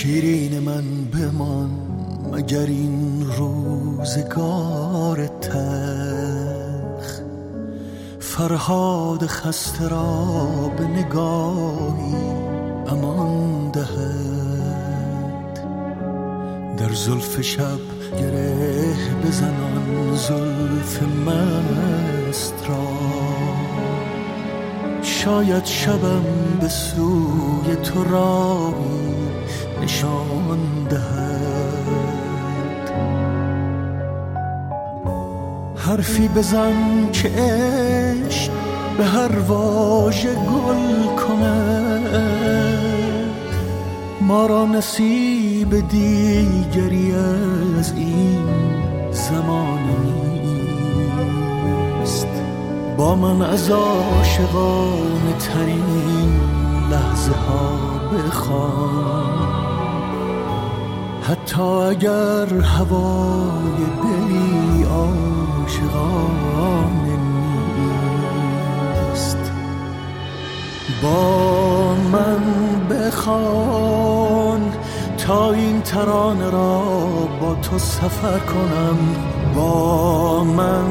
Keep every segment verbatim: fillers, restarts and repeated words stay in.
شیرین من بمان مگر این روزگار تلخ، فرهاد خسته را به نگاهی امان دهد. در زلف شب گره بزنان زلف مست را، شاید شبم به سوی تو راهی نشان دهد. حرفی بزن که عشق به هر واژه گل کند، ما را نصیب دیگری از این زمانه نیست. با من از عاشقانه ترین لحظه ها بخوان، حتی اگر هوای دلی عاشقانه نیست. با من بخوان تا این ترانه را با تو سفر کنم، با من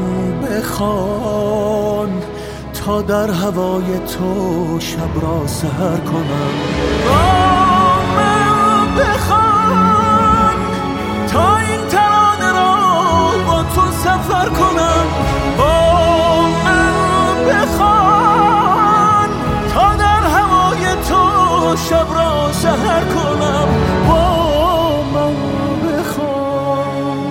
بخوان تا در هوای تو شب را سحر کنم. با من بخوان تا این ترانه را با تو سفر کنم، با من بخوان تا در هوای تو شب را سحر کنم. با من بخوان.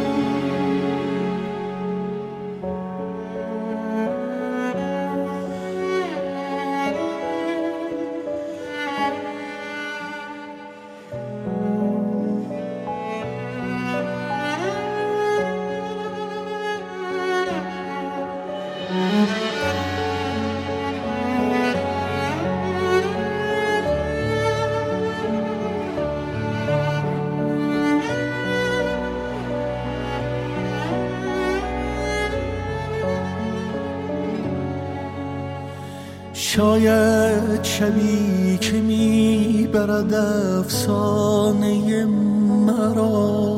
شاید شبی که میبرد افسانه مرا،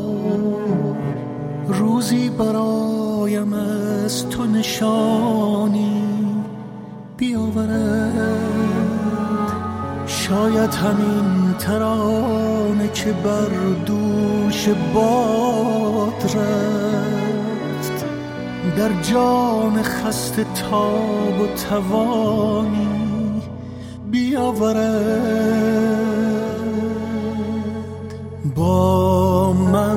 روزی برایم از تو نشانی بیاورد. شاید همین ترانه که بر دوش باد رفت، در جان خسته تاب و توانی بیاورد. با من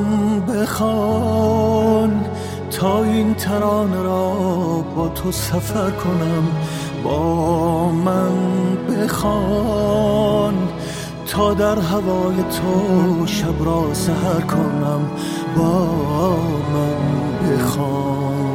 بخوان تا این ترانه را با تو سفر کنم، با من بخوان تا در هوای تو شب را سحر کنم. با من بخوان.